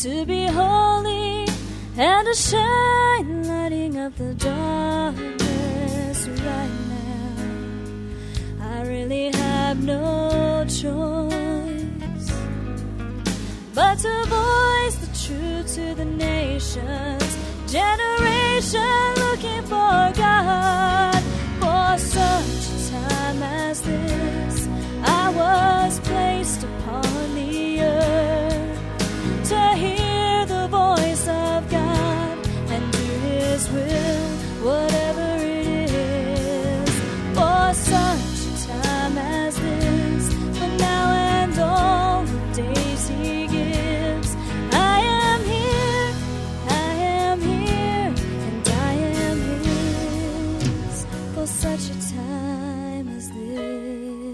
to be holy and to shine, lighting up the darkness right now. I really have no choice but to voice the truth to the nations, generation looking for God. For such a time as this, I was placed upon the earth to hear the voice of God and do His will, whatever it is. For such a time as this, from now and all the days He gives, I am here, and I am His. For such a time as this.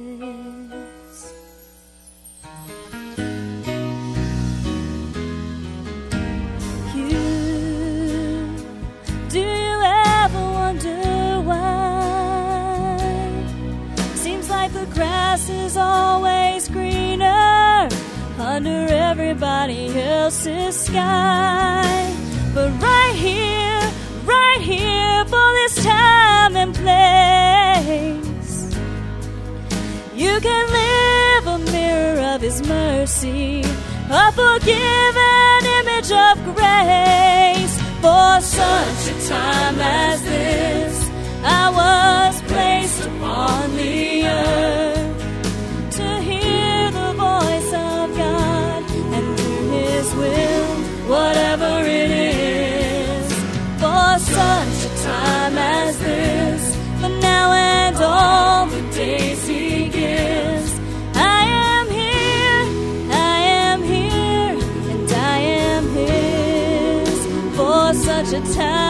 Do you ever wonder why? Seems like the grass is always greener under everybody else's sky. But right here for this time and place, you can live a mirror of His mercy, a forgiven image of grace. For such a time as this, I was placed upon the earth to hear the voice of God and do His will, whatever it is. For such a time as this, for now and all the days He gives, I am here, and I am His. For such a time